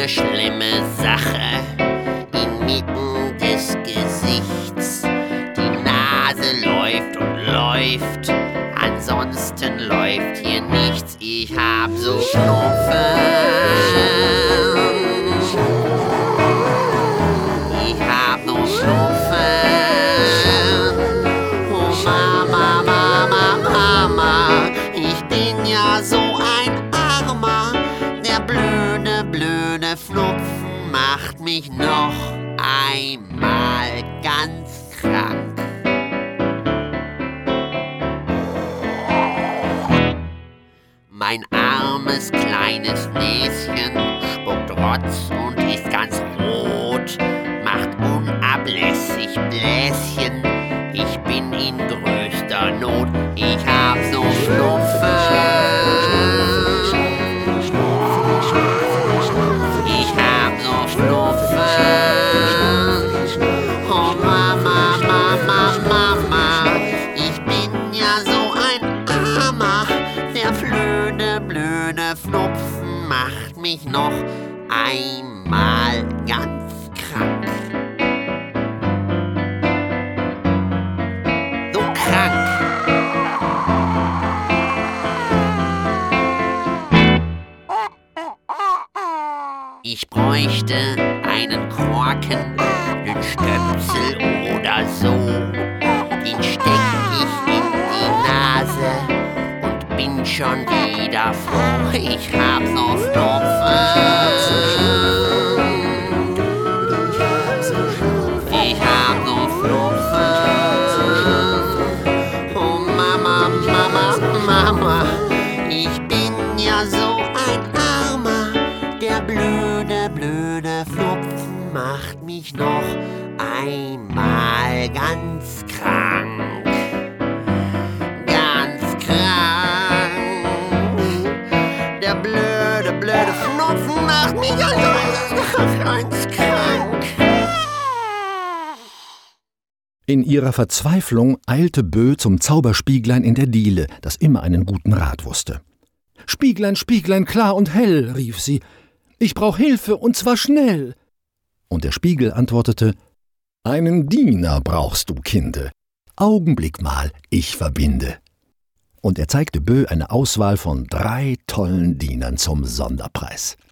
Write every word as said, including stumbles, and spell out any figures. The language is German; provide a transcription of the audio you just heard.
ne schlimme Sache inmitten des Gesichts. Die Nase läuft und läuft, ansonsten läuft hier nichts. Ich hab so Schnupfen. Ich hab so Schnupfen. Oh Mama, Mama, Mama, ich bin ja so ein Armer. Der blöde, blöde Schnupfen macht mich noch einmal ganz krank. Mein armes kleines Näschen spuckt Rotz und ist ganz rot, macht unablässig Bläschen. Ich bin in größter Not, ich hab so Schnupfen. Ich hab so Schnupfen. Oh Mama, Mama, Mama, ich bin ja so ein Armer. Der blöde, blöde Schnupfen macht mich noch einmal ganz krank. So krank. Ich bräuchte einen Korken, einen Stöpsel oder so. Den steck ich in die Nase und bin schon wieder froh. Ich hab so Schnupfen. Ich hab so Schnupfen. Oh Mama, Mama, Mama, ich bin ja so ein Armer. Der blöde, blöde Schnupfen macht mich noch einmal ganz krank. Ganz krank. Der blöde, blöde Schnupfen macht mich also ganz krank. In ihrer Verzweiflung eilte Bö zum Zauberspieglein in der Diele, das immer einen guten Rat wusste. »Spieglein, Spieglein, klar und hell«, rief sie, »ich brauch Hilfe, und zwar schnell.« Und der Spiegel antwortete, »Einen Diener brauchst du, Kinde. Augenblick mal, ich verbinde.« Und er zeigte Bö eine Auswahl von drei tollen Dienern zum Sonderpreis.